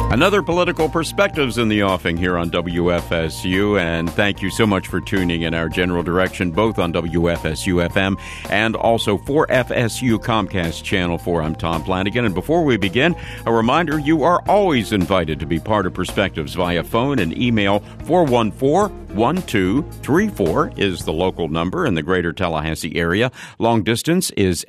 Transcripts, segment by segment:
Another Political Perspectives in the Offing here on WFSU, and thank you so much for tuning in our general direction, both on WFSU-FM and also 4FSU Comcast Channel 4. I'm Tom Flanagan, and before we begin, a reminder, you are always invited to be part of Perspectives via phone and email. 414-1234 is the local number in the greater Tallahassee area. Long distance is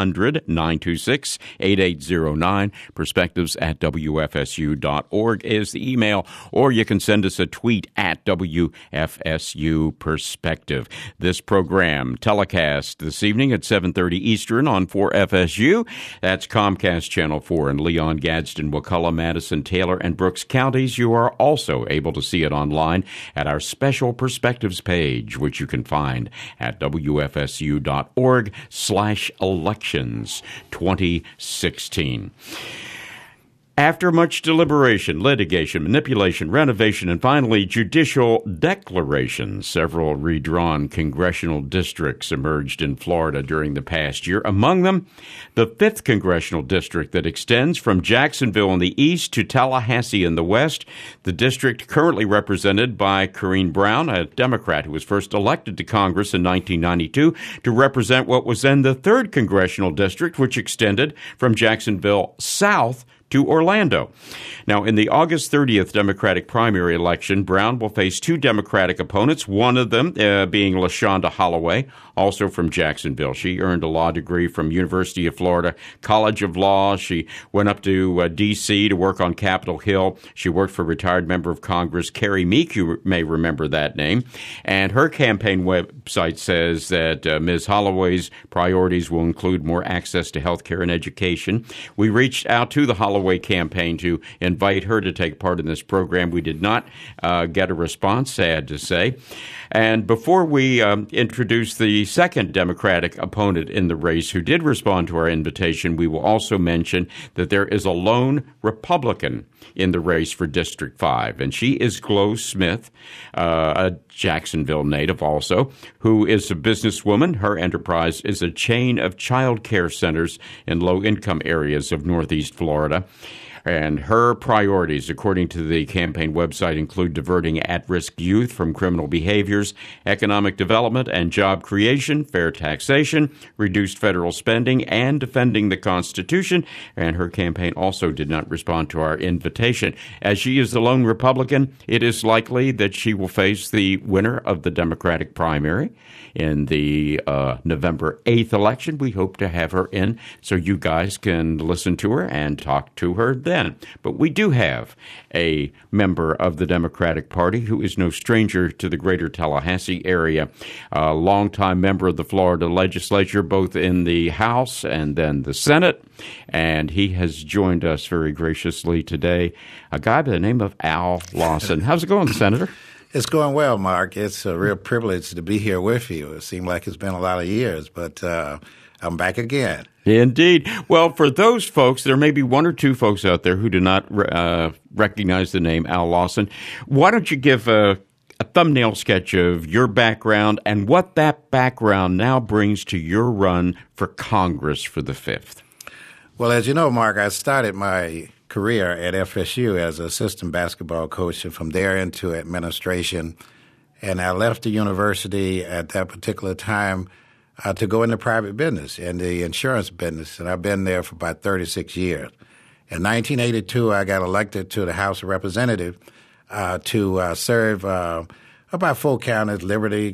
800-926-8809. Perspectives at WFSU.org is the email, or you can send us a tweet at WFSU Perspective. This program telecast this evening at 7:30 Eastern on 4FSU. That's Comcast Channel 4 in Leon, Gadsden, Wakulla, Madison, Taylor, and Brooks counties. You are also able to see it online at our Special Perspectives page, which you can find at WFSU.org/elections 2016. After much deliberation, litigation, manipulation, renovation, and finally judicial declaration, several redrawn congressional districts emerged in Florida during the past year. Among them, the 5th congressional district that extends from Jacksonville in the east to Tallahassee in the west. The district currently represented by Corrine Brown, a Democrat who was first elected to Congress in 1992 to represent what was then the 3rd congressional district, which extended from Jacksonville south to Orlando. Now, in the August 30th Democratic primary election, Brown will face 2 Democratic opponents, one of them being LaShonda Holloway, also from Jacksonville. She earned a law degree from University of Florida College of Law. She went up to D.C. to work on Capitol Hill. She worked for retired member of Congress Carrie Meek, you may remember that name. And her campaign website says that Ms. Holloway's priorities will include more access to health care and education. We reached out to the Holloway campaign to invite her to take part in this program. We did not get a response, sad to say. And before we introduce the second Democratic opponent in the race who did respond to our invitation, we will also mention that there is a lone Republican in the race for District 5, and she is Glo Smith, a Jacksonville native also, who is a businesswoman. Her enterprise is a chain of child care centers in low-income areas of Northeast Florida. And her priorities, according to the campaign website, include diverting at-risk youth from criminal behaviors, economic development and job creation, fair taxation, reduced federal spending, and defending the Constitution. And her campaign also did not respond to our invitation. As she is the lone Republican, it is likely that she will face the winner of the Democratic primary in the November 8th election. We hope to have her in so you guys can listen to her and talk to her then. But we do have a member of the Democratic Party who is no stranger to the greater Tallahassee area, a longtime member of the Florida legislature, both in the House and then the Senate. And he has joined us very graciously today, a guy by the name of Al Lawson. How's it going, Senator? It's going well, Mark. It's a real privilege to be here with you. It seemed like it's been a lot of years, but I'm back again. Indeed. Well, for those folks, there may be one or two folks out there who do not recognize the name Al Lawson. Why don't you give a thumbnail sketch of your background and what that background now brings to your run for Congress for the 5th? Well, as you know, Mark, I started my career at FSU as an assistant basketball coach, and from there into administration. And I left the university at that particular time to go into private business, in the insurance business, and I've been there for about 36 years. In 1982, I got elected to the House of Representatives to serve about 4 counties: Liberty,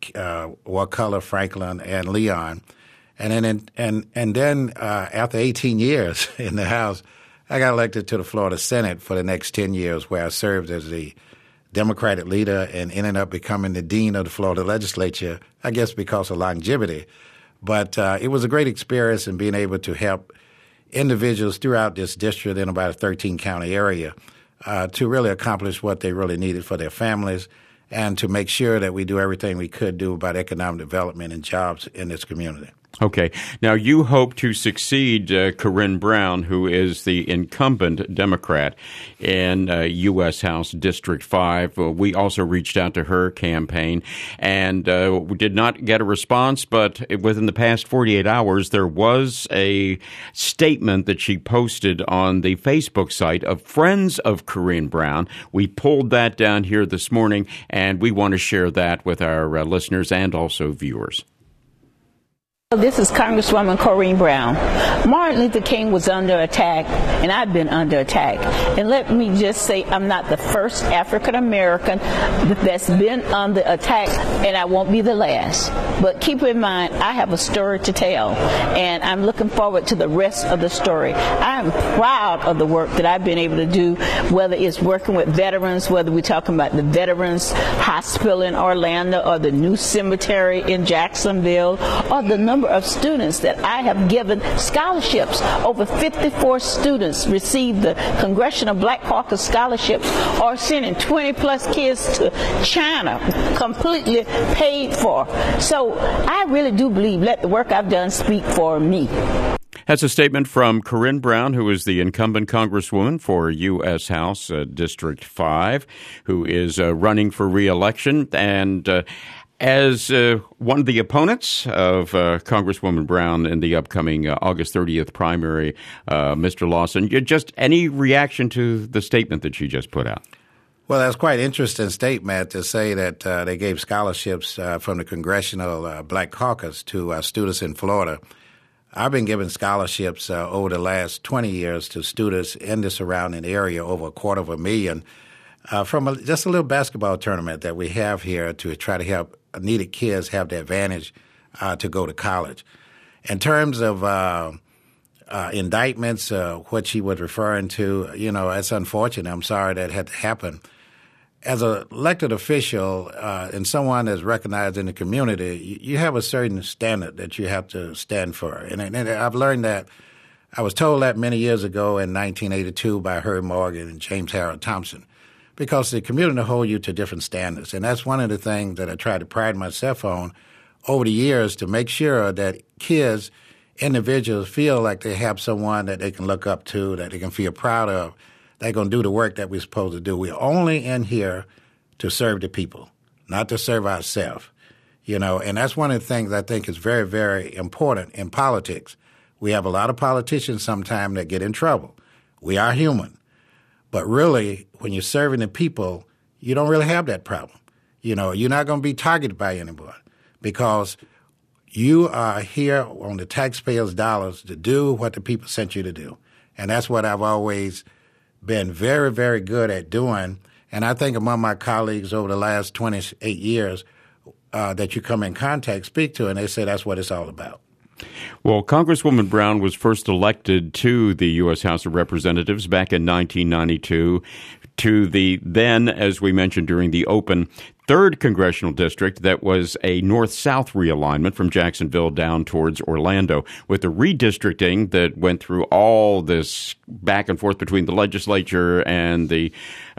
Wakulla, Franklin, and Leon. And then after 18 years in the House, I got elected to the Florida Senate for the next 10 years, where I served as the Democratic leader and ended up becoming the dean of the Florida legislature, I guess because of longevity. But it was a great experience in being able to help individuals throughout this district in about a 13-county area to really accomplish what they really needed for their families and to make sure that we do everything we could do about economic development and jobs in this community. Okay. Now, you hope to succeed Corinne Brown, who is the incumbent Democrat in U.S. House District 5. We also reached out to her campaign and we did not get a response, but within the past 48 hours, there was a statement that she posted on the Facebook site of Friends of Corinne Brown. We pulled that down here this morning, and we want to share that with our listeners and also viewers. This is Congresswoman Corinne Brown. Martin Luther King was under attack, and I've been under attack. And let me just say, I'm not the first African American that's been under attack, and I won't be the last. But keep in mind, I have a story to tell, and I'm looking forward to the rest of the story. I am proud of the work that I've been able to do, whether it's working with veterans, whether we're talking about the Veterans Hospital in Orlando, or the new cemetery in Jacksonville, or the number of students that I have given scholarships. Over 54 students received the Congressional Black Caucus scholarships, or sending 20 plus kids to China completely paid for. So I really do believe, let the work I've done speak for me. That's a statement from Corinne Brown, who is the incumbent congresswoman for U.S. House District 5, who is running for re-election. And as one of the opponents of Congresswoman Brown in the upcoming August 30th primary, Mr. Lawson, just any reaction to the statement that she just put out? Well, that's quite an interesting statement to say that they gave scholarships from the Congressional Black Caucus to students in Florida. I've been giving scholarships over the last 20 years to students in the surrounding area, over $250,000, from just a little basketball tournament that we have here to try to help needed kids have the advantage to go to college. In terms of indictments, what she was referring to, it's unfortunate. I'm sorry that had to happen. As an elected official and someone that's recognized in the community, you have a certain standard that you have to stand for. And I've learned that. I was told that many years ago in 1982 by Herb Morgan and James Harold Thompson, because the community will hold you to different standards. And that's one of the things that I try to pride myself on over the years, to make sure that kids, individuals, feel like they have someone that they can look up to, that they can feel proud of. They're going to do the work that we're supposed to do. We're only in here to serve the people, not to serve ourselves. And that's one of the things I think is very, very important in politics. We have a lot of politicians sometimes that get in trouble. We are human. But really, when you're serving the people, you don't really have that problem. You're not going to be targeted by anyone, because you are here on the taxpayers' dollars to do what the people sent you to do. And that's what I've always been very, very good at doing. And I think among my colleagues over the last 28 years that you come in contact, speak to, and they say that's what it's all about. Well, Congresswoman Brown was first elected to the U.S. House of Representatives back in 1992 to the then, as we mentioned during the open, 3rd Congressional District that was a north-south realignment from Jacksonville down towards Orlando, with the redistricting that went through all this back and forth between the legislature and the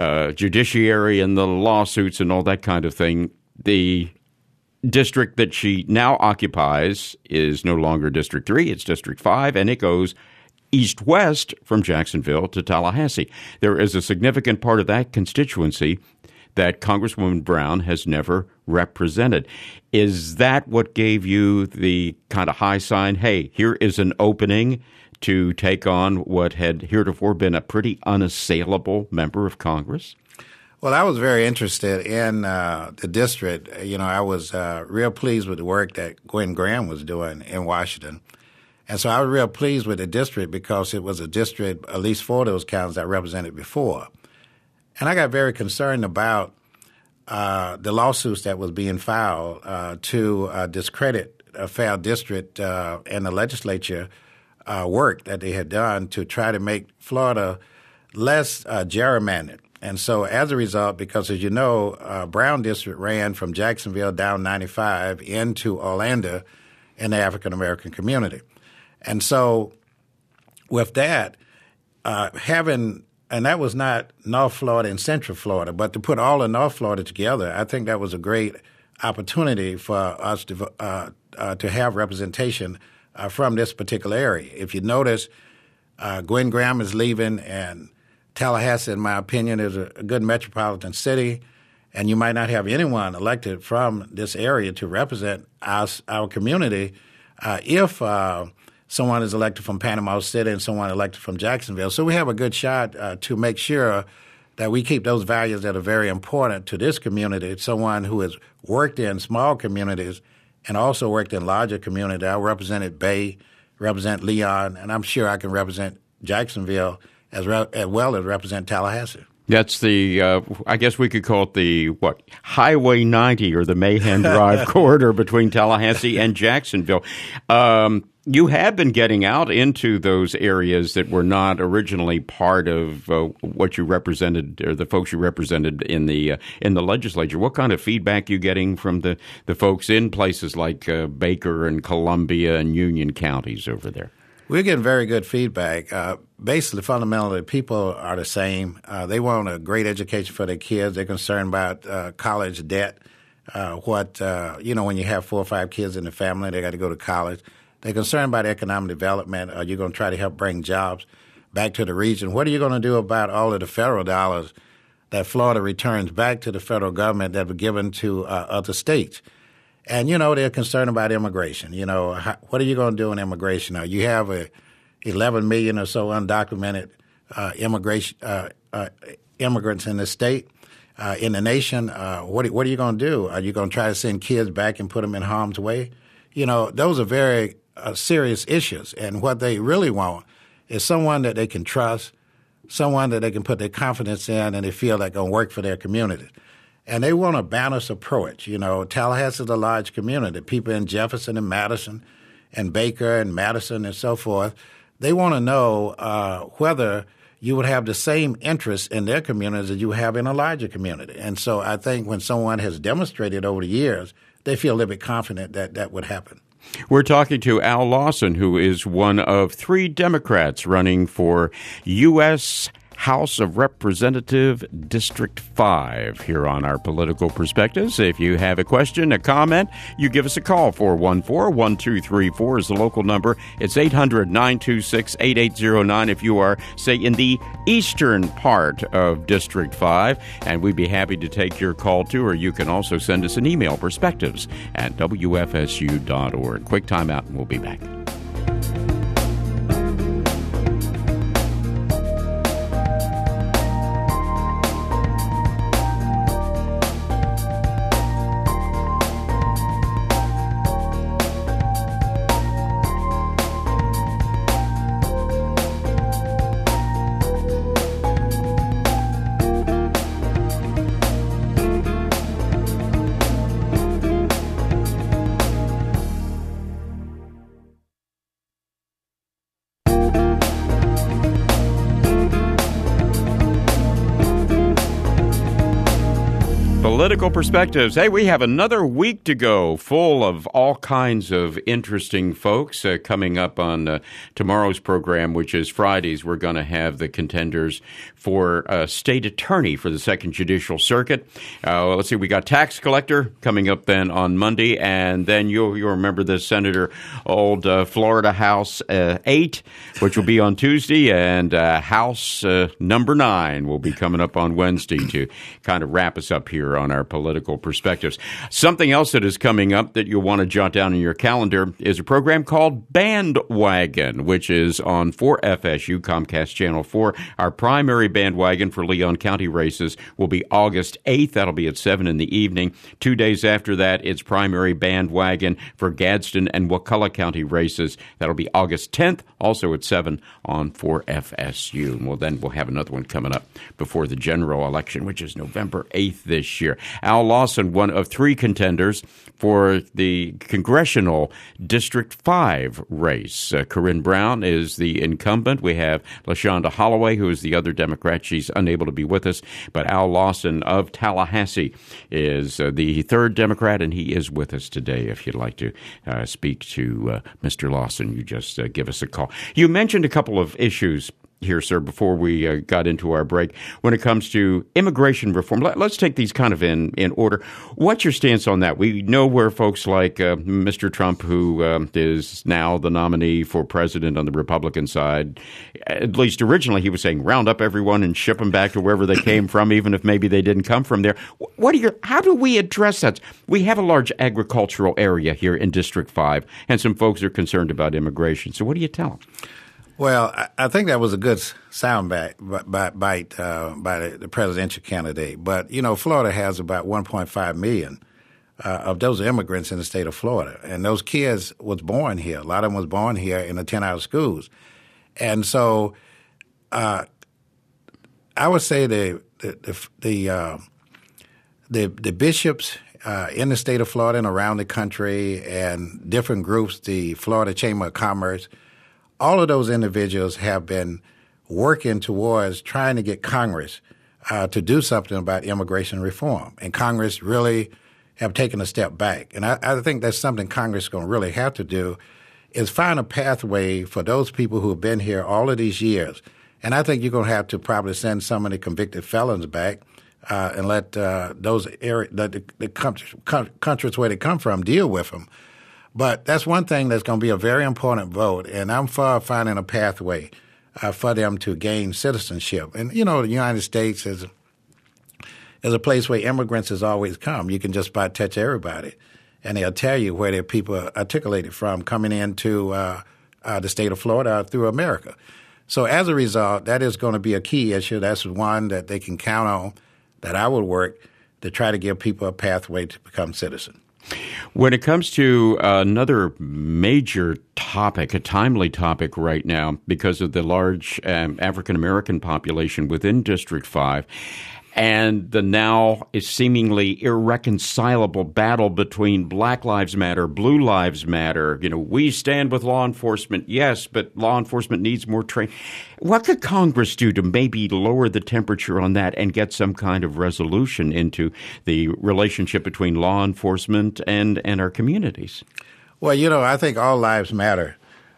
judiciary and the lawsuits and all that kind of thing. The district that she now occupies is no longer District 3, it's District 5, and it goes east-west from Jacksonville to Tallahassee. There is a significant part of that constituency that Congresswoman Brown has never represented. Is that what gave you the kind of high sign, hey, here is an opening to take on what had heretofore been a pretty unassailable member of Congress? Well, I was very interested in the district. I was real pleased with the work that Gwen Graham was doing in Washington. And so I was real pleased with the district because it was a district, at least 4 of those counties, I represented before. And I got very concerned about the lawsuits that was being filed to discredit a fair district and the legislature work that they had done to try to make Florida less gerrymandered. And so as a result, because as you know, Brown District ran from Jacksonville down 95 into Orlando in the African-American community. And so with that, and that was not North Florida and Central Florida, but to put all of North Florida together, I think that was a great opportunity for us to have representation from this particular area. If you notice, Gwen Graham is leaving, and Tallahassee, in my opinion, is a good metropolitan city, and you might not have anyone elected from this area to represent our community if someone is elected from Panama City and someone elected from Jacksonville. So we have a good shot to make sure that we keep those values that are very important to this community. Someone who has worked in small communities and also worked in larger communities. I represented Bay, represent Leon, and I'm sure I can represent Jacksonville as well as represent Tallahassee. That's the, I guess we could call it the, Highway 90 or the Mahan Drive corridor between Tallahassee and Jacksonville. You have been getting out into those areas that were not originally part of what you represented, or the folks you represented in the legislature. What kind of feedback are you getting from the folks in places like Baker and Columbia and Union counties over there? We're getting very good feedback. Basically, fundamentally, people are the same. They want a great education for their kids. They're concerned about college debt. When you have 4 or 5 kids in the family, they got to go to college. They're concerned about economic development. Are you going to try to help bring jobs back to the region? What are you going to do about all of the federal dollars that Florida returns back to the federal government that were given to other states? And, they're concerned about immigration. What are you going to do in immigration? Now, you have 11 million or so undocumented immigrants in the state, in the nation. What are you going to do? Are you going to try to send kids back and put them in harm's way? Those are very serious issues. And what they really want is someone that they can trust, someone that they can put their confidence in and they feel like going to work for their community. And they want a balanced approach. Tallahassee is a large community. People in Jefferson and Madison and Baker and Madison and so forth, they want to know whether you would have the same interest in their communities as you have in a larger community. And so I think when someone has demonstrated over the years, they feel a little bit confident that that would happen. We're talking to Al Lawson, who is one of 3 Democrats running for U.S. House of Representative District 5 here on Our Political Perspectives. If you have a question, a comment, you give us a call. 414-1234 is the local number. It's 800-926-8809 if you are, say, in the eastern part of District 5. And we'd be happy to take your call, too, or you can also send us an email, perspectives@wfsu.org. Quick time out, and we'll be back. Political Perspectives. Hey, we have another week to go, full of all kinds of interesting folks. Coming up on tomorrow's program, which is Fridays, we're going to have the contenders for state attorney for the 2nd Judicial Circuit. Let's see, we got tax collector coming up then on Monday, and then you'll remember the Senator Old Florida House 8, which will be on Tuesday, and House number 9 will be coming up on Wednesday to kind of wrap us up here on our Political Perspectives. Something else that is coming up that you'll want to jot down in your calendar is a program called Bandwagon, which is on 4FSU, Comcast Channel 4. Our primary bandwagon for Leon County races will be August 8th. That'll be at 7 in the evening. 2 days after that, it's primary bandwagon for Gadsden and Wakulla County races. That'll be August 10th, also at 7 on 4FSU. Well, then we'll have another one coming up before the general election, which is November 8th this year. Al Lawson, one of 3 contenders for the Congressional District 5 race. Corinne Brown is the incumbent. We have LaShonda Holloway, who is the other Democrat. She's unable to be with us. But Al Lawson of Tallahassee is the 3rd Democrat, and he is with us today. If you'd like to speak to Mr. Lawson, you just give us a call. You mentioned a couple of issues here, sir, before we got into our break. When it comes to immigration reform, let's take these kind of in order. What's your stance on that? We know where folks like Mr. Trump, who is now the nominee for president on the Republican side, at least originally he was saying round up everyone and ship them back to wherever they came from, even if maybe they didn't come from there. How do we address that? We have a large agricultural area here in District 5, and some folks are concerned about immigration. So what do you tell them? Well, I think that was a good soundbite by the presidential candidate. But, Florida has about 1.5 million of those immigrants in the state of Florida. And those kids was born here. A lot of them was born here in the 10-hour schools. And so I would say the bishops in the state of Florida and around the country and different groups, the Florida Chamber of Commerce, all of those individuals have been working towards trying to get Congress to do something about immigration reform. And Congress really have taken a step back. And I think that's something Congress is going to really have to do, is find a pathway for those people who have been here all of these years. And I think you're going to have to probably send some of the convicted felons back and let those the countries where they come from deal with them. But that's one thing that's going to be a very important vote, and I'm for finding a pathway for them to gain citizenship. And, the United States is a place where immigrants has always come. You can just about touch everybody, and they'll tell you where their people are articulated from coming into the state of Florida through America. So as a result, that is going to be a key issue. That's one that they can count on, that I will work to try to give people a pathway to become citizens. When it comes to another major topic, a timely topic right now, because of the large African-American population within District 5, and the now is seemingly irreconcilable battle between Black Lives Matter, Blue Lives Matter. We stand with law enforcement, yes, but law enforcement needs more training. What could Congress do to maybe lower the temperature on that and get some kind of resolution into the relationship between law enforcement and our communities? Well, I think all lives matter.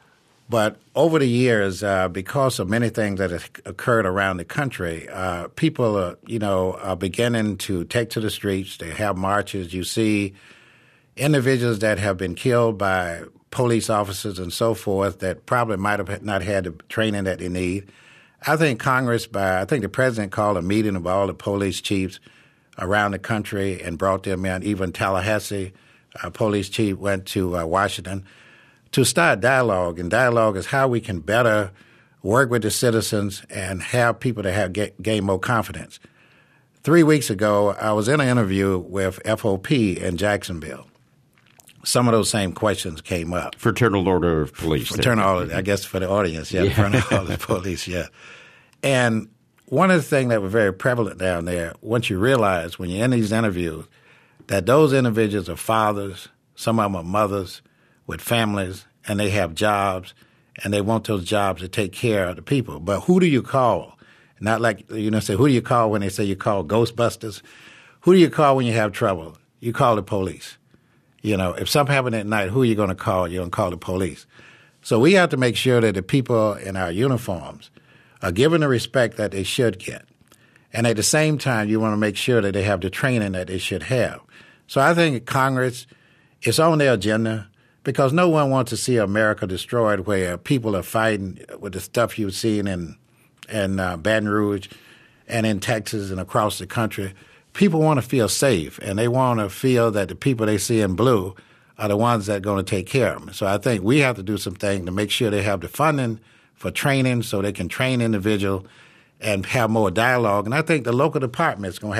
But over the years, because of many things that have occurred around the country, people are beginning to take to the streets. They have marches. You see individuals that have been killed by police officers and so forth that probably might have not had the training that they need. I think the president called a meeting of all the police chiefs around the country and brought them in. Even Tallahassee police chief went to Washington to start dialogue. And dialogue is how we can better work with the citizens and have people that gain more confidence. 3 weeks ago, I was in an interview with FOP in Jacksonville. Some of those same questions came up. Fraternal Order of Police. Fraternal Order, I guess for the audience, yeah. Fraternal Order of Police, yeah. And one of the things that was very prevalent down there, once you realize when you're in these interviews, that those individuals are fathers, some of them are mothers with families, and they have jobs, and they want those jobs to take care of the people. But who do you call? Not like, say, who do you call when they say you call Ghostbusters? Who do you call when you have trouble? You call the police. If something happened at night, who are you going to call? You're going to call the police. So we have to make sure that the people in our uniforms are given the respect that they should get. And at the same time, you want to make sure that they have the training that they should have. So I think Congress is on their agenda because no one wants to see America destroyed where people are fighting with the stuff you've seen in Baton Rouge and in Texas and across the country. People want to feel safe, and they want to feel that the people they see in blue are the ones that are going to take care of them. So I think we have to do some things to make sure they have the funding for training so they can train individuals and have more dialogue. And I think the local department is going to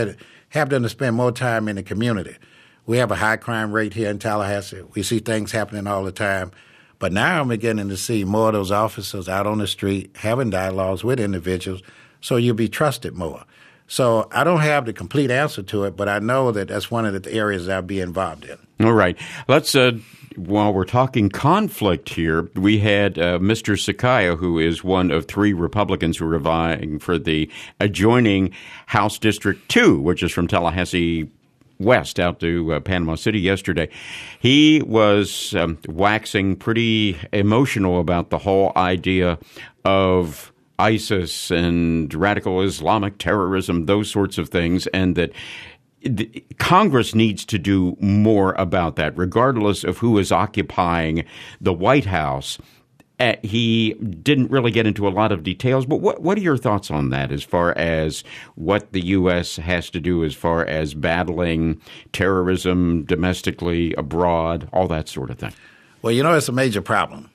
have them to spend more time in the community. We have a high crime rate here in Tallahassee. We see things happening all the time. But now I'm beginning to see more of those officers out on the street having dialogues with individuals so you'll be trusted more. So I don't have the complete answer to it, but I know that that's one of the areas I'll be involved in. All right. Let's, while we're talking conflict here, we had Mr. Sakaya, who is one of 3 Republicans who are vying for the adjoining House District 2, which is from Tallahassee west out to Panama City yesterday. He was waxing pretty emotional about the whole idea of ISIS and radical Islamic terrorism, those sorts of things, and that Congress needs to do more about that, regardless of who is occupying the White House. He didn't really get into a lot of details, but what are your thoughts on that as far as what the U.S. has to do as far as battling terrorism domestically, abroad, all that sort of thing? Well, it's a major problem,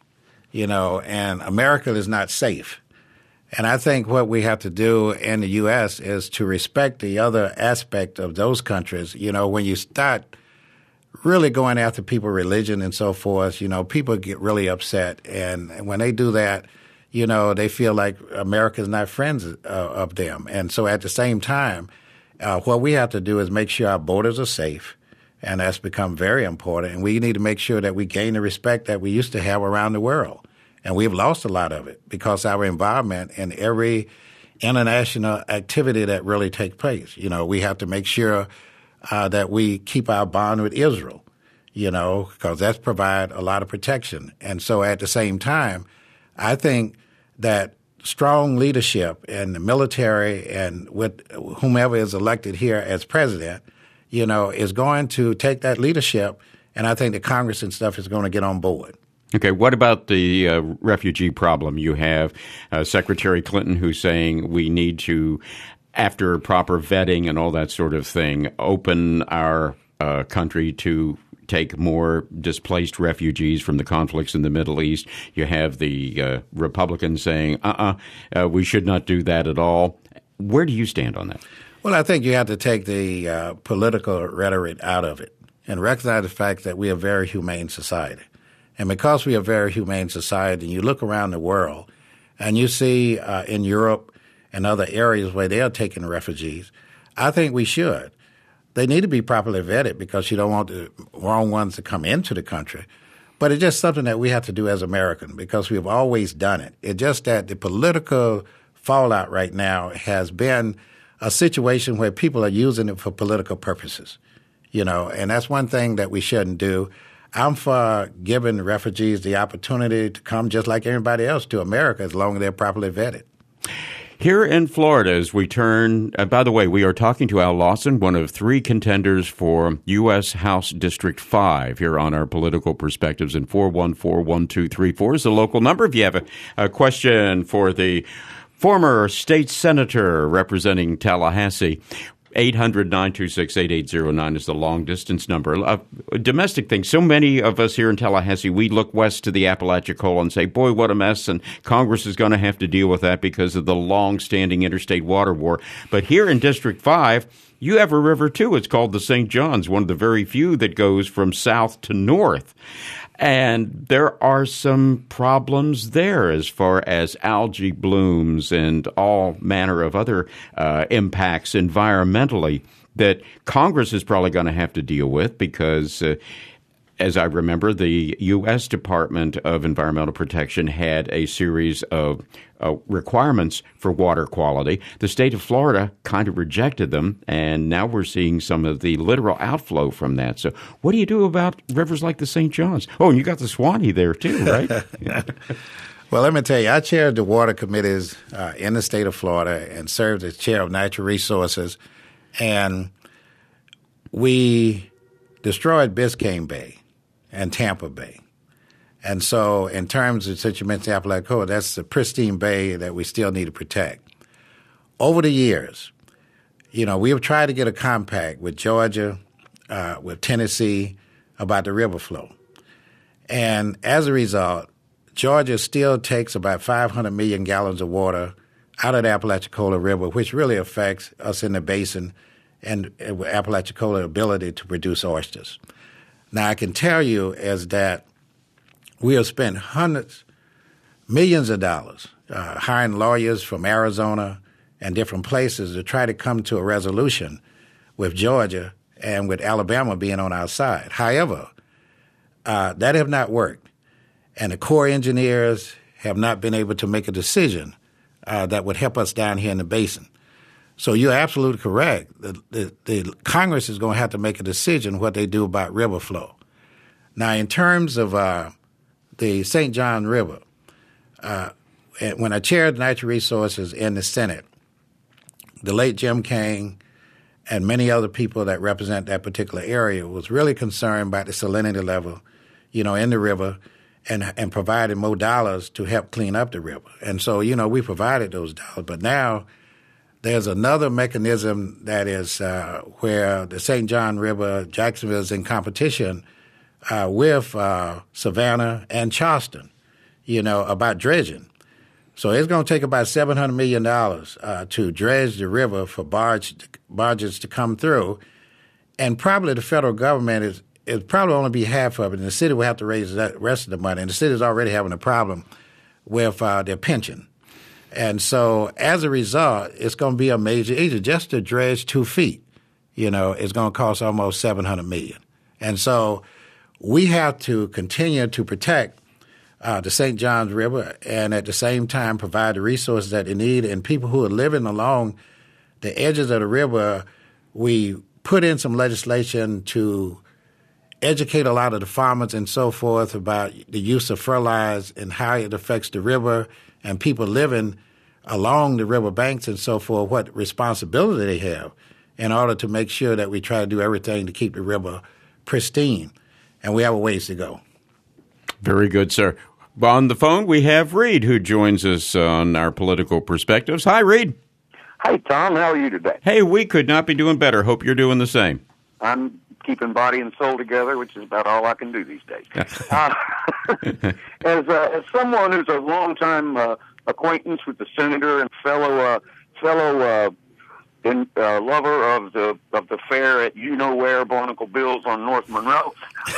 and America is not safe. And I think what we have to do in the U.S. is to respect the other aspect of those countries. When you start really going after people's religion and so forth, people get really upset. And when they do that, they feel like America is not friends of them. And so at the same time, what we have to do is make sure our borders are safe. And that's become very important. And we need to make sure that we gain the respect that we used to have around the world. And we've lost a lot of it because our involvement in every international activity that really takes place. We have to make sure that we keep our bond with Israel, because that's provide a lot of protection. And so at the same time, I think that strong leadership in the military and with whomever is elected here as president, is going to take that leadership. And I think the Congress and stuff is going to get on board. Okay, what about the refugee problem? You have Secretary Clinton who's saying we need to, after proper vetting and all that sort of thing, open our country to take more displaced refugees from the conflicts in the Middle East. You have the Republicans saying, we should not do that at all. Where do you stand on that? Well, I think you have to take the political rhetoric out of it and recognize the fact that we are a very humane society. And because we are a very humane society, and you look around the world and you see in Europe and other areas where they are taking refugees, I think we should. They need to be properly vetted because you don't want the wrong ones to come into the country. But it's just something that we have to do as Americans because we've always done it. It's just that the political fallout right now has been a situation where people are using it for political purposes, and that's one thing that we shouldn't do. I'm for giving refugees the opportunity to come just like everybody else to America as long as they're properly vetted. Here in Florida, as we turn, by the way, we are talking to Al Lawson, one of three contenders for U.S. House District 5 here on our Political Perspectives, and 414-1234 is the local number. If you have a question for the former state senator representing Tallahassee, 800-926-8809 is the long-distance number. A domestic thing. So many of us here in Tallahassee, we look west to the Apalachicola and say, boy, what a mess, and Congress is going to have to deal with that because of the long-standing interstate water war. But here in District 5, you have a river, too. It's called the St. Johns, one of the very few that goes from south to north. And there are some problems there as far as algae blooms and all manner of other impacts environmentally that Congress is probably going to have to deal with because, as I remember, the U.S. Department of Environmental Protection had a series of requirements for water quality. The state of Florida kind of rejected them, and now we're seeing some of the literal outflow from that. So what do you do about rivers like the St. Johns? Oh, and you got the Swanee there too, right? Yeah. Well, let me tell you, I chaired the water committees in the state of Florida and served as chair of natural resources, and we destroyed Biscayne Bay and Tampa Bay. And so in terms of, since you mentioned Apalachicola, that's the pristine bay that we still need to protect. Over the years, we have tried to get a compact with Georgia, with Tennessee about the river flow. And as a result, Georgia still takes about 500 million gallons of water out of the Apalachicola River, which really affects us in the basin and Apalachicola ability to produce oysters. Now, I can tell you is that we have spent millions of dollars hiring lawyers from Arizona and different places to try to come to a resolution with Georgia and with Alabama being on our side. However, that have not worked, and the Corps engineers have not been able to make a decision that would help us down here in the basin. So you're absolutely correct. The Congress is going to have to make a decision what they do about river flow. Now, in terms of the St. John River, when I chaired natural resources in the Senate, the late Jim King and many other people that represent that particular area was really concerned about the salinity level, in the river and provided more dollars to help clean up the river. And so, we provided those dollars. But now there's another mechanism that is where the St. John River, Jacksonville, is in competition with Savannah and Charleston, about dredging. So it's going to take about $700 million to dredge the river for barges to come through. And probably the federal government is probably only be half of it, and the city will have to raise the rest of the money. And the city is already having a problem with their pension. And so as a result, it's going to be a major issue. Just to dredge 2 feet, it's going to cost almost $700 million. And so we have to continue to protect the St. Johns River and at the same time provide the resources that they need. And people who are living along the edges of the river, we put in some legislation to educate a lot of the farmers and so forth about the use of fertilizer and how it affects the river and people living along the river banks and so forth, what responsibility they have in order to make sure that we try to do everything to keep the river pristine. And we have a ways to go. Very good, sir. On the phone, we have Reed, who joins us on our political perspectives. Hi, Reed. Hey, Tom. How are you today? Hey, we could not be doing better. Hope you're doing the same. I'm keeping body and soul together, which is about all I can do these days. As someone who's a longtime acquaintance with the senator and fellow lover of the fair at where Barnacle Bill's on North Monroe,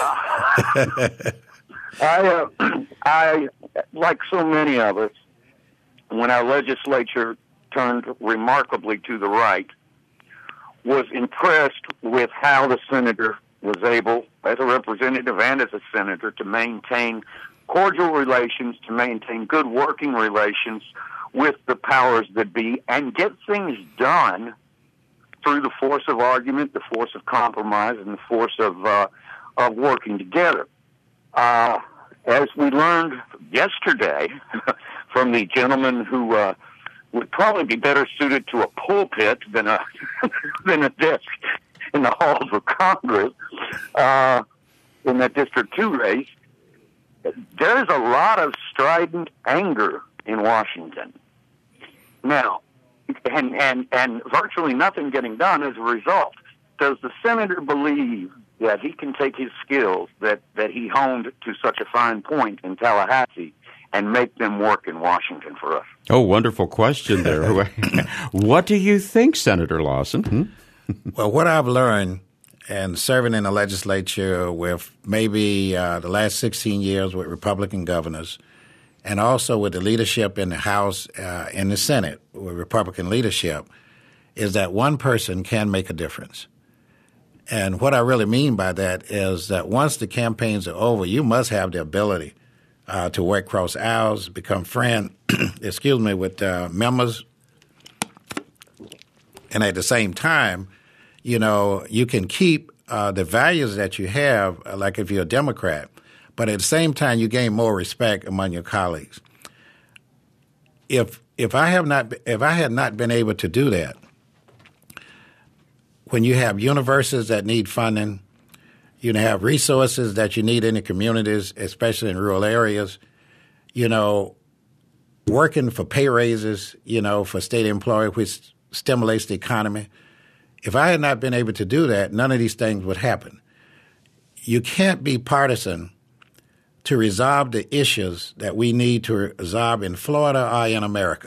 I, like so many of us, when our legislature turned remarkably to the right, was impressed with how the senator was able, as a representative and as a senator, to maintain cordial relations, to maintain good working relations with the powers that be, and get things done through the force of argument, the force of compromise, and the force of working together. As we learned yesterday from the gentleman who would probably be better suited to a pulpit than a desk in the halls of Congress in that District 2 race, there's a lot of strident anger in Washington now, and virtually nothing getting done as a result. Does the senator believe that he can take his skills that he honed to such a fine point in Tallahassee and make them work in Washington for us? Oh, wonderful question there. What do you think, Senator Lawson? Well, what I've learned and serving in the legislature with maybe the last 16 years with Republican governors and also with the leadership in the House and the Senate with Republican leadership is that one person can make a difference. And what I really mean by that is that once the campaigns are over, you must have the ability to work cross aisles, become friends, with members. And at the same time, you can keep the values that you have, like if you're a Democrat, but at the same time, you gain more respect among your colleagues. If I had not been able to do that, when you have universities that need funding, you have resources that you need in the communities, especially in rural areas, working for pay raises, for state employees, which stimulates the economy. If I had not been able to do that, none of these things would happen. You can't be partisan to resolve the issues that we need to resolve in Florida or in America.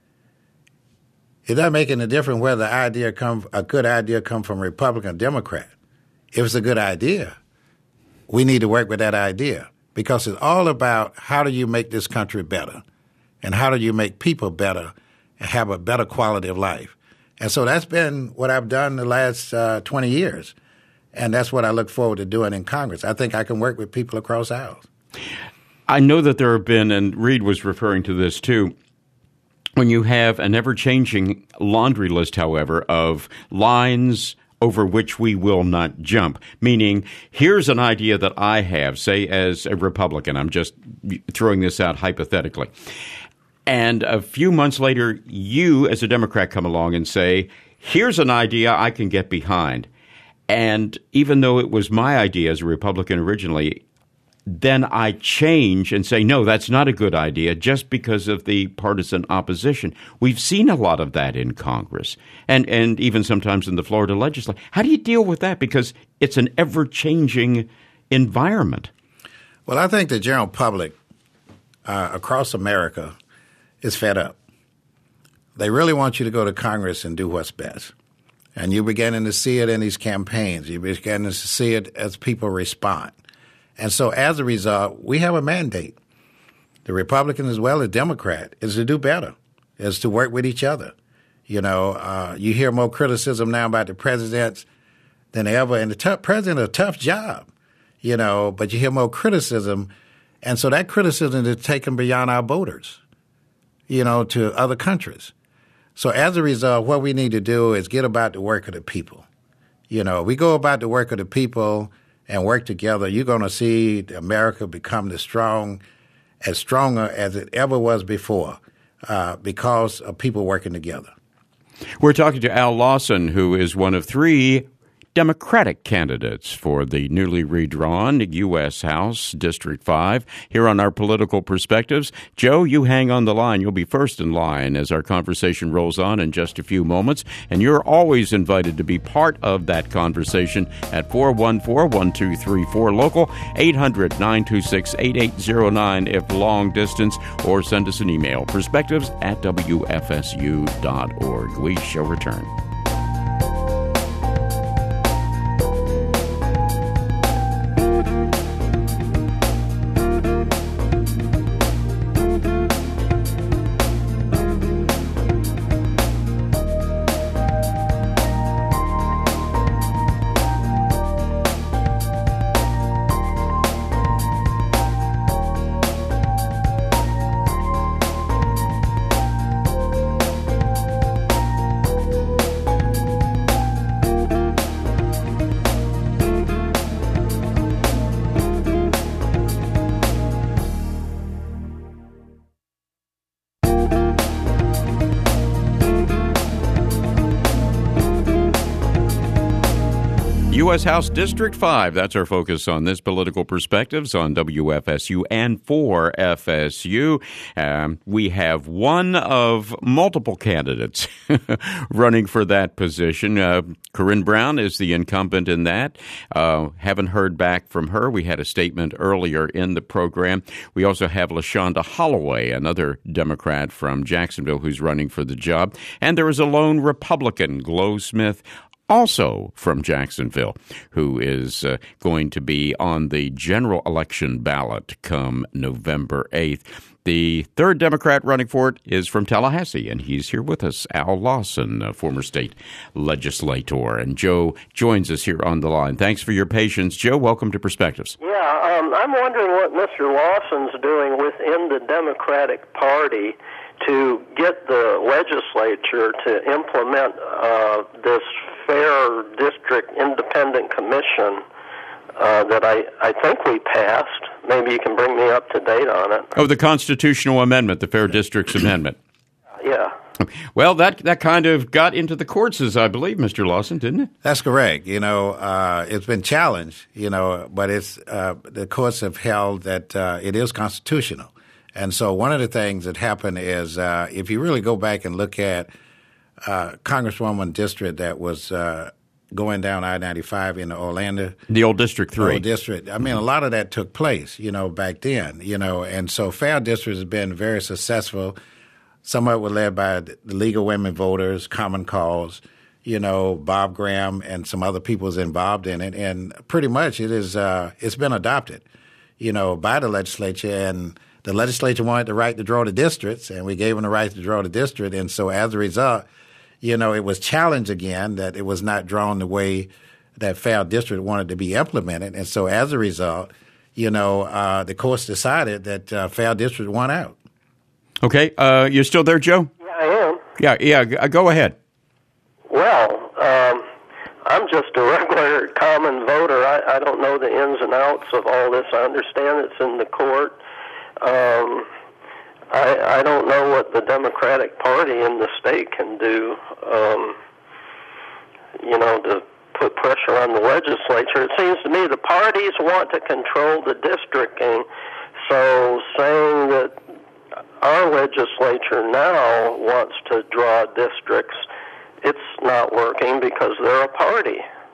It doesn't make any difference whether a good idea come from a Republican or Democrat. If it's a good idea, we need to work with that idea because it's all about how do you make this country better and how do you make people better and have a better quality of life. And so that's been what I've done the last 20 years, and that's what I look forward to doing in Congress. I think I can work with people across aisles. I know that there have been, and Reed was referring to this too, when you have an ever-changing laundry list, however, of lines over which we will not jump, meaning here's an idea that I have, say as a Republican, I'm just throwing this out hypothetically, And a few months later, you as a Democrat come along and say, here's an idea I can get behind. And even though it was my idea as a Republican originally, then I change and say, no, that's not a good idea just because of the partisan opposition. We've seen a lot of that in Congress and even sometimes in the Florida legislature. How do you deal with that? Because it's an ever-changing environment. Well, I think the general public across America is fed up. They really want you to go to Congress and do what's best. And you're beginning to see it in these campaigns. You're beginning to see it as people respond. And so as a result, we have a mandate. The Republican as well as Democrat is to do better, is to work with each other. You know, you hear more criticism now about the presidents than ever. And the president, a tough job, you know, but you hear more criticism. And so that criticism is taken beyond our borders, you know, to other countries. So as a result, what we need to do is get about the work of the people. You know, we go about the work of the people and work together, you're going to see America become as stronger as it ever was before because of people working together. We're talking to Al Lawson, who is one of 3 Democratic candidates for the newly redrawn U.S. House District 5 here on Our Political Perspectives. Joe, you hang on the line. You'll be first in line as our conversation rolls on in just a few moments. And you're always invited to be part of that conversation at 414-1234 local, 800-926-8809 if long distance, or send us an email, perspectives@wfsu.org. We shall return. U.S. House District 5, that's our focus on this Political Perspectives on WFSU and for FSU. We have one of multiple candidates running for that position. Corinne Brown is the incumbent in that. Haven't heard back from her. We had a statement earlier in the program. We also have LaShonda Holloway, another Democrat from Jacksonville who's running for the job. And there is a lone Republican, Glo Smith, also from Jacksonville, who is going to be on the general election ballot come November 8th. The third Democrat running for it is from Tallahassee, and he's here with us, Al Lawson, a former state legislator. And Joe joins us here on the line. Thanks for your patience. Joe, welcome to Perspectives. Yeah, I'm wondering what Mr. Lawson's doing within the Democratic Party to get the legislature to implement this Fair District Independent Commission that I think we passed. Maybe you can bring me up to date on it. Oh, the constitutional amendment, the Fair Districts Amendment. Yeah. Well, that kind of got into the courts, as I believe, Mr. Lawson, didn't it? That's correct. You know, it's been challenged, you know, but it's the courts have held that it is constitutional. And so one of the things that happened is if you really go back and look at Congresswoman district that was going down I-95 in Orlando. The old District 3. Old district. I mean, a lot of that took place, you know, back then, you know. And so Fair District has been very successful. Some of it was led by the League of Women Voters, Common Cause, you know, Bob Graham and some other people is involved in it. And pretty much it is it's been adopted, you know, by the legislature. And the legislature wanted the right to draw the districts, and we gave them the right to draw the district. And so as a result, you know, it was challenged again that it was not drawn the way that Fair District wanted to be implemented. And so as a result, you know, the courts decided that Fair District won out. Okay. You're still there, Joe? Yeah, I am. Yeah. Go ahead. Well, I'm just a regular common voter. I don't know the ins and outs of all this. I understand it's in the court. I don't know what the Democratic Party in the state can do, to put pressure on the legislature. It seems to me the parties want to control the districting, so saying that our legislature now wants to draw districts, it's not working because they're a party.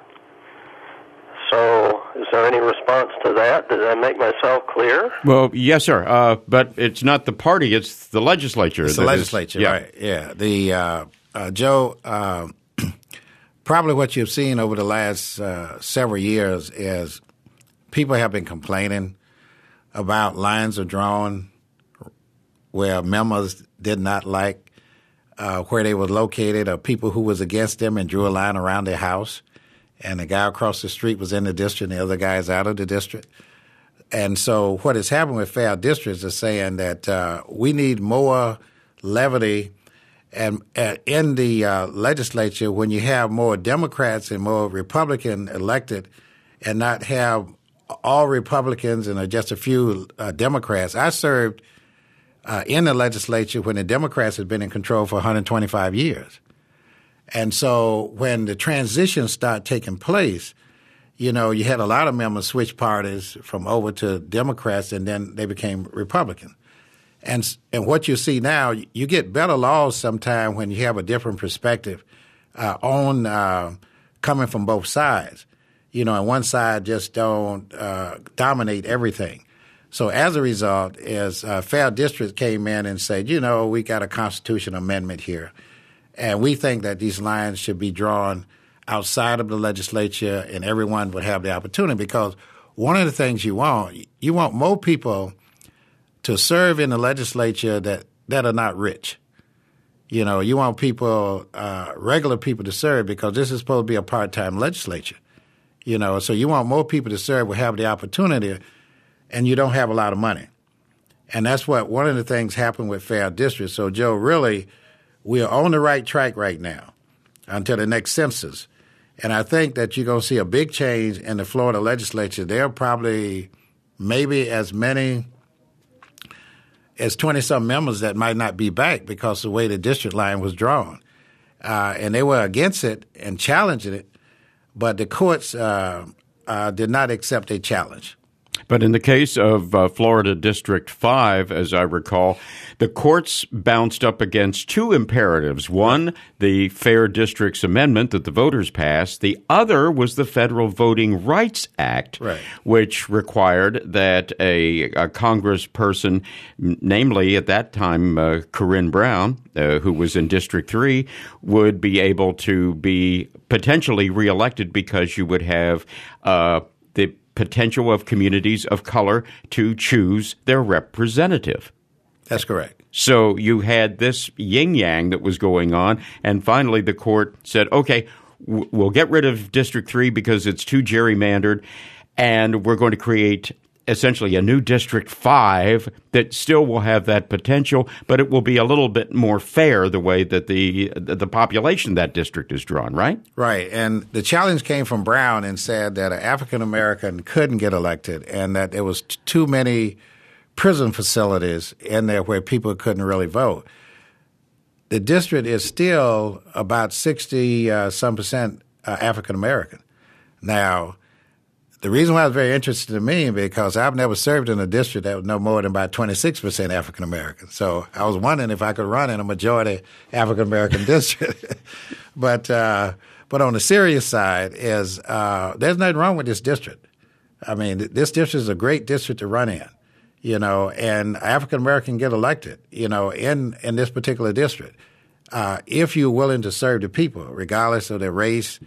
So is there any response to that? Did I make myself clear? Well, yes, sir. But it's not the party; it's the legislature. It's the legislature, right? Yeah. The Joe, probably what you've seen over the last several years is people have been complaining about lines are drawn where members did not like where they were located, or people who was against them and drew a line around their house. And the guy across the street was in the district and the other guy is out of the district. And so what has happened with fair districts is saying that we need more levity. And in the legislature, when you have more Democrats and more Republican elected and not have all Republicans and just a few Democrats. I served in the legislature when the Democrats had been in control for 125 years. And so when the transitions start taking place, you had a lot of members switch parties from over to Democrats, and then they became Republican. And what you see now, you get better laws sometime when you have a different perspective on coming from both sides. And one side just don't dominate everything. So as a result, as Fair District came in and said, we got a constitutional amendment here. And we think that these lines should be drawn outside of the legislature and everyone would have the opportunity, because one of the things you want more people to serve in the legislature that are not rich. You want people, regular people to serve, because this is supposed to be a part-time legislature. So you want more people to serve, will have the opportunity, and you don't have a lot of money. And that's one of the things happened with Fair District. So, Joe, really, we are on the right track right now until the next census. And I think that you're going to see a big change in the Florida legislature. There are probably maybe as many as 20-some members that might not be back because of the way the district line was drawn. And they were against it and challenging it, but the courts did not accept a challenge. But in the case of Florida District 5, as I recall, the courts bounced up against two imperatives. One, the Fair Districts Amendment that the voters passed. The other was the Federal Voting Rights Act, right, which required that a congressperson, namely at that time Corinne Brown, who was in District 3, would be able to be potentially reelected because you would have the potential of communities of color to choose their representative. That's correct. So you had this yin-yang that was going on, and finally the court said, okay, we'll get rid of District 3 because it's too gerrymandered, and we're going to create essentially a new District 5 that still will have that potential, but it will be a little bit more fair the way that the population of that district is drawn, right? Right. And the challenge came from Brown and said that an African-American couldn't get elected and that there was too many prison facilities in there where people couldn't really vote. The district is still about 60-some% African-American. Now, the reason why it's very interesting to me because I've never served in a district that was no more than about 26% African American. So I was wondering if I could run in a majority African American district. But on the serious side is there's nothing wrong with this district. I mean, this district is a great district to run in, and African American get elected, in this particular district. If you're willing to serve the people, regardless of their race,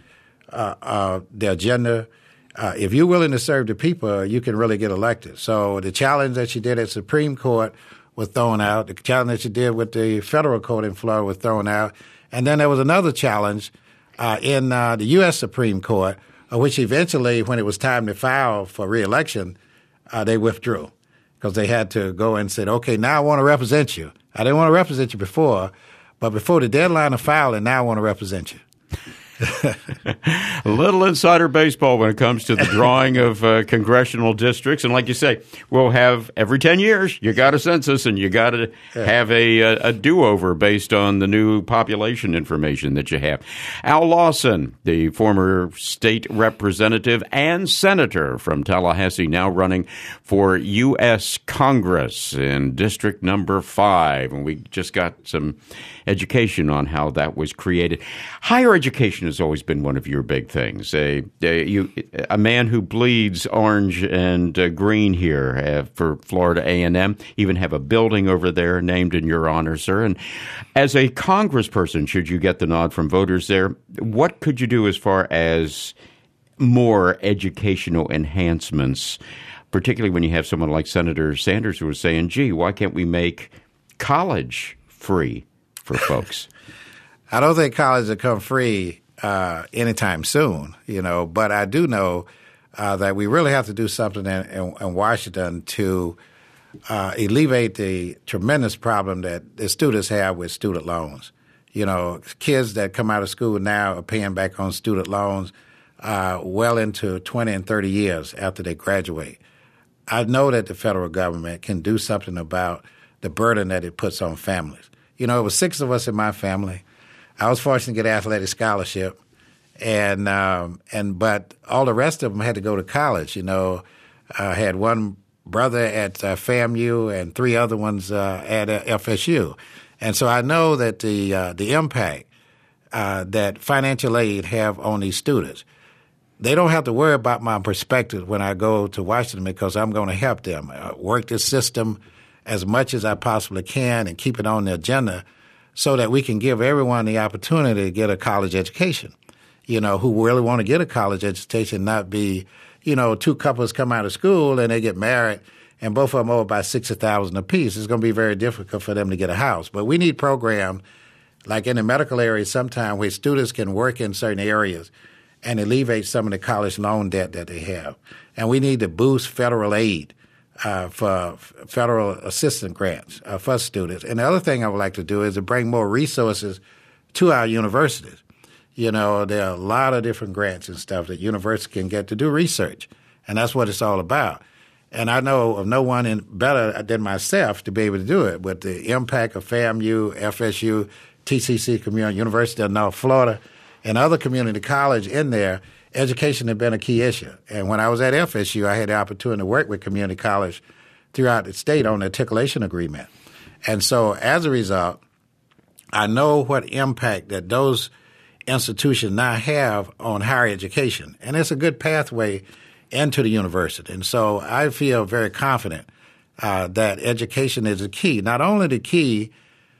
their gender. If you're willing to serve the people, you can really get elected. So the challenge that you did at Supreme Court was thrown out. The challenge that you did with the federal court in Florida was thrown out. And then there was another challenge in the U.S. Supreme Court, which eventually, when it was time to file for re-election, they withdrew because they had to go and say, okay, now I want to represent you. I didn't want to represent you before, but before the deadline of filing, now I want to represent you. A little insider baseball when it comes to the drawing of congressional districts. And like you say, we'll have every 10 years, you got a census and you got to have a do-over based on the new population information that you have. Al Lawson, the former state representative and senator from Tallahassee, now running for U.S. Congress in District Number 5. And we just got some education on how that was created. Higher education has always been one of your big things. A man who bleeds orange and green here for Florida A&M, even have a building over there named in your honor, sir. And as a congressperson, should you get the nod from voters there, what could you do as far as more educational enhancements, particularly when you have someone like Senator Sanders who was saying, gee, why can't we make college free for folks? I don't think college will come free anytime soon, but I do know that we really have to do something in Washington to alleviate the tremendous problem that the students have with student loans. Kids that come out of school now are paying back on student loans well into 20 and 30 years after they graduate. I know that the federal government can do something about the burden that it puts on families. It was 6 of us in my family. I was fortunate to get an athletic scholarship, but all the rest of them had to go to college. I had one brother at FAMU and 3 other ones at FSU, and so I know that the impact that financial aid have on these students. They don't have to worry about my perspective when I go to Washington because I'm going to help them work this system as much as I possibly can and keep it on the agenda so that we can give everyone the opportunity to get a college education, who really want to get a college education, not be, 2 couples come out of school and they get married and both of them owe about $60,000 apiece. It's going to be very difficult for them to get a house. But we need programs like in the medical area sometime where students can work in certain areas and alleviate some of the college loan debt that they have. And we need to boost federal aid for federal assistance grants for students. And the other thing I would like to do is to bring more resources to our universities. There are a lot of different grants and stuff that universities can get to do research, and that's what it's all about. And I know of no one better than myself to be able to do it. With the impact of FAMU, FSU, TCC Community University of North Florida, and other community college in there, education had been a key issue. And when I was at FSU, I had the opportunity to work with community college throughout the state on the articulation agreement. And so as a result, I know what impact that those institutions now have on higher education. And it's a good pathway into the university. And so I feel very confident that education is the key, not only the key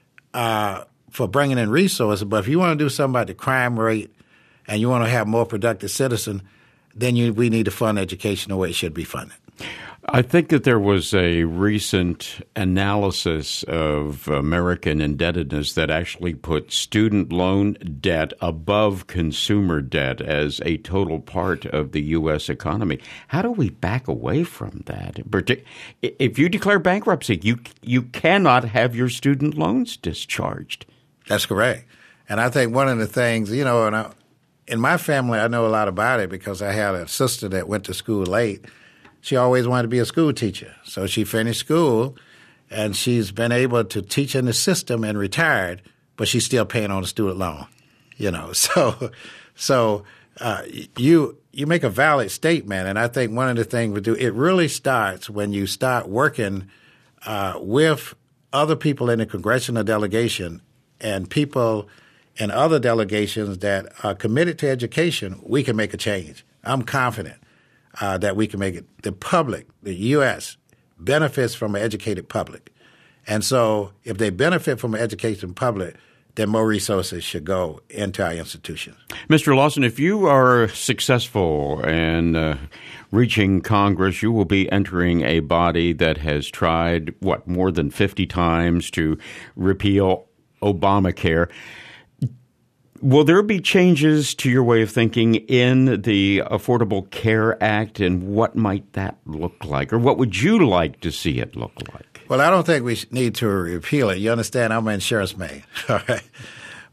for bringing in resources, but if you want to do something about the crime rate and you want to have more productive citizens, then we need to fund education the way it should be funded. I think that there was a recent analysis of American indebtedness that actually put student loan debt above consumer debt as a total part of the U.S. economy. How do we back away from that? If you declare bankruptcy, you cannot have your student loans discharged. That's correct. And I think one of the things, in my family, I know a lot about it because I had a sister that went to school late. She always wanted to be a school teacher. So she finished school, and she's been able to teach in the system and retired, but she's still paying on the student loan. So you make a valid statement, and I think one of the things we do, it really starts when you start working with other people in the congressional delegation and people in other delegations that are committed to education. We can make a change. I'm confident that we can make it. The public, the U.S., benefits from an educated public. And so if they benefit from an educated public, then more resources should go into our institutions. Mr. Lawson, if you are successful in reaching Congress, you will be entering a body that has tried, more than 50 times to repeal Obamacare. Will there be changes to your way of thinking in the Affordable Care Act, and what might that look like? Or what would you like to see it look like? Well, I don't think we need to repeal it. You understand, I'm an insurance man, all right?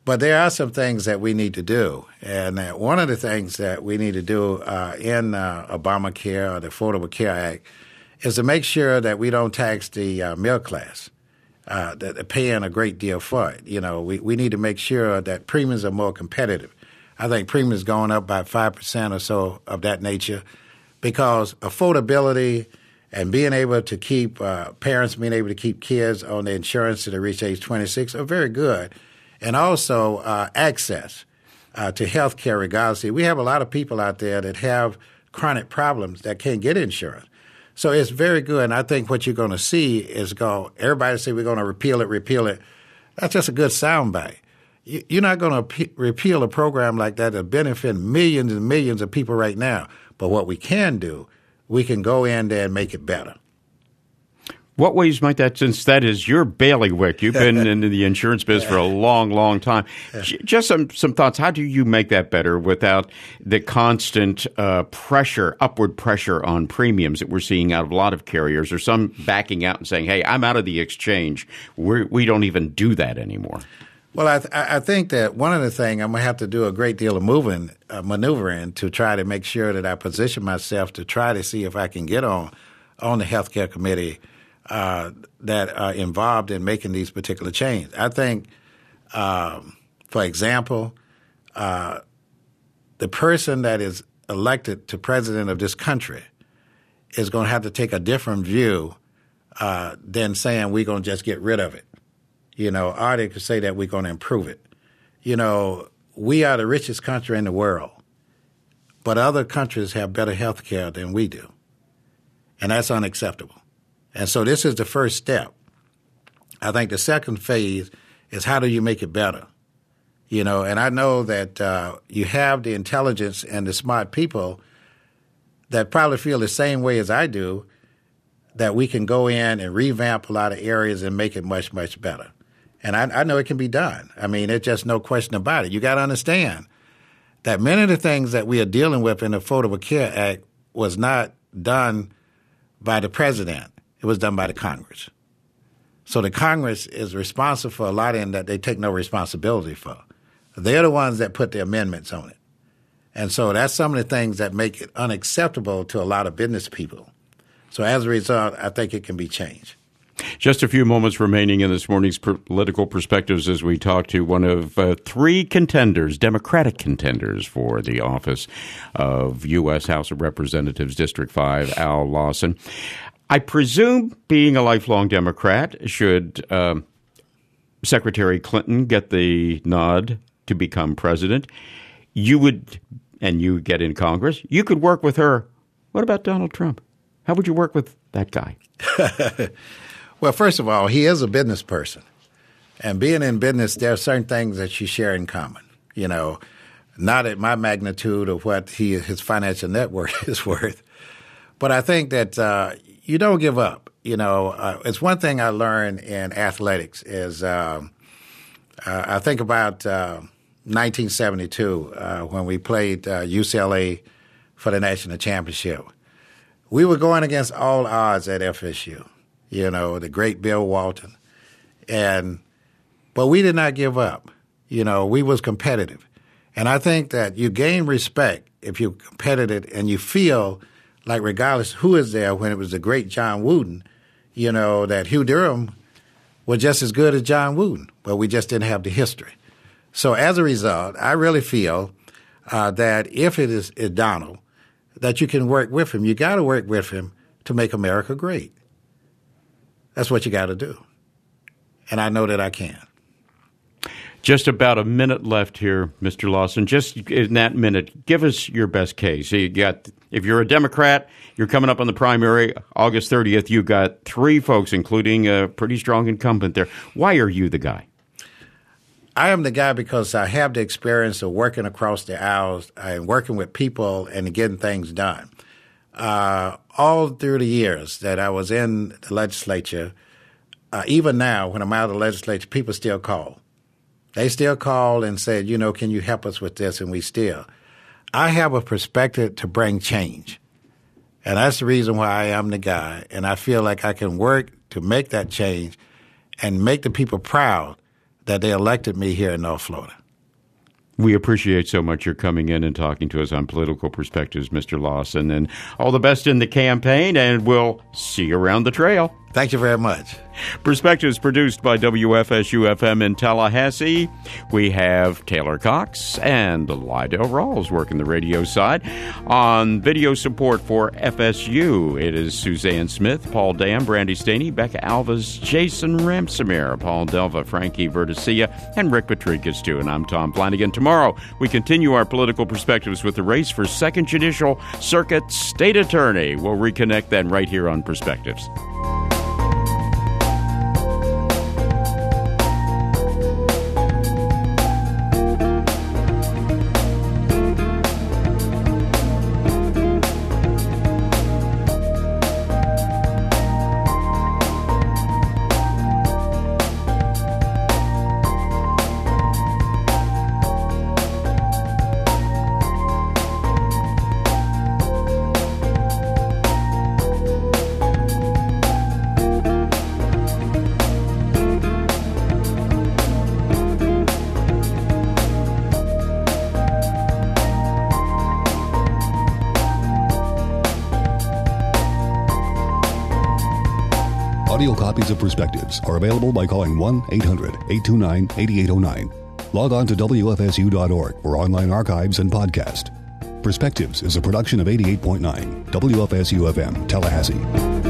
But there are some things that we need to do. And one of the things that we need to do in Obamacare or the Affordable Care Act is to make sure that we don't tax the middle class, that they're paying a great deal for it. You know, we need to make sure that premiums are more competitive. I think premiums going up by 5% or so of that nature because affordability and being able to keep parents being able to keep kids on the insurance to reach age 26 are very good. And also access to health care regardless. We have a lot of people out there that have chronic problems that can't get insurance. So it's very good. And I think what you're going to see is everybody say we're going to repeal it. That's just a good soundbite. You're not going to repeal a program like that that benefits millions and millions of people right now. But what we can do, we can go in there and make it better. What ways might that, since that is your bailiwick, you've been in the insurance biz for a long, long time, just some thoughts. How do you make that better without the constant upward pressure on premiums that we're seeing out of a lot of carriers, or some backing out and saying, hey, I'm out of the exchange. We don't even do that anymore. Well, I think that one of the things I'm going to have to do a great deal of maneuvering to try to make sure that I position myself to try to see if I can get on the healthcare committee that are involved in making these particular changes. I think, for example, the person that is elected to president of this country is going to have to take a different view than saying we're going to just get rid of it. You know, or they could say that we're going to improve it. You know, we are the richest country in the world, but other countries have better health care than we do, and that's unacceptable. And so this is the first step. I think the second phase is how do you make it better? You know, and I know that you have the intelligence and the smart people that probably feel the same way as I do, that we can go in and revamp a lot of areas and make it much, much better. And I know it can be done. I mean, it's just no question about it. You got to understand that many of the things that we are dealing with in the Affordable Care Act was not done by the president. It was done by the Congress. So the Congress is responsible for a lot in that they take no responsibility for. They're the ones that put the amendments on it. And so that's some of the things that make it unacceptable to a lot of business people. So as a result, I think it can be changed. Just a few moments remaining in this morning's political perspectives as we talk to one of three contenders, Democratic contenders for the office of U.S. House of Representatives, District 5, Al Lawson. I presume, being a lifelong Democrat, should Secretary Clinton get the nod to become president, you would get in Congress, you could work with her. What about Donald Trump? How would you work with that guy? Well, first of all, he is a business person. And being in business, there are certain things that you share in common. You know, not at my magnitude of what his financial net worth is worth. But I think that you don't give up. You know, it's one thing I learned in athletics is I think about 1972 when we played UCLA for the national championship. We were going against all odds at FSU. You know, the great Bill Walton. But we did not give up. You know, we was competitive. And I think that you gain respect if you're competitive and you feel like regardless who is there, when it was the great John Wooden, you know, that Hugh Durham was just as good as John Wooden, but we just didn't have the history. So as a result, I really feel that if it is Donald, that you can work with him. You got to work with him to make America great. That's what you got to do. And I know that I can. Just about a minute left here, Mr. Lawson. Just in that minute, give us your best case. So if you're a Democrat, you're coming up on the primary, August 30th, you've got three folks, including a pretty strong incumbent there. Why are you the guy? I am the guy because I have the experience of working across the aisles and working with people and getting things done. All through the years that I was in the legislature, even now when I'm out of the legislature, people still call. They still call and said, you know, can you help us with this? And we still. I have a perspective to bring change. And that's the reason why I am the guy. And I feel like I can work to make that change and make the people proud that they elected me here in North Florida. We appreciate so much your coming in and talking to us on Political Perspectives, Mr. Lawson. And all the best in the campaign, and we'll see you around the trail. Thank you very much. Perspectives produced by WFSU-FM in Tallahassee. We have Taylor Cox and Lydell Rawls working the radio side. On video support for FSU, it is Suzanne Smith, Paul Dam, Brandy Staney, Becca Alves, Jason Ramsamere, Paul Delva, Frankie Verdecia, and Rick Patricus, too. And I'm Tom Flanagan. Tomorrow, we continue our Political Perspectives with the race for 2nd Judicial Circuit State Attorney. We'll reconnect then right here on Perspectives. Audio copies of Perspectives are available by calling 1-800-829-8809. Log on to WFSU.org for online archives and podcast. Perspectives is a production of 88.9 WFSU-FM Tallahassee.